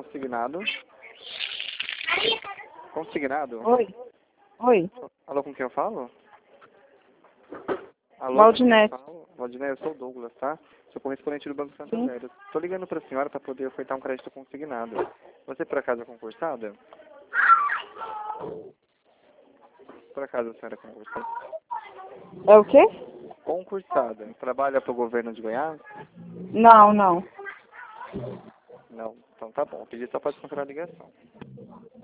consignado. Consignado? Oi. Oi. Alô, com quem eu falo? Alô, Valdinete. Valdinete, eu sou o Douglas, tá? Sou correspondente do Banco Santander. Estou ligando para a senhora para poder ofertar um crédito consignado. Você, por acaso, é concursada? Por acaso a senhora é concursada? É o quê? Concursada. Trabalha para o governo de Goiás? Não, não. Não. Então tá bom. Pedi só para descontar a ligação.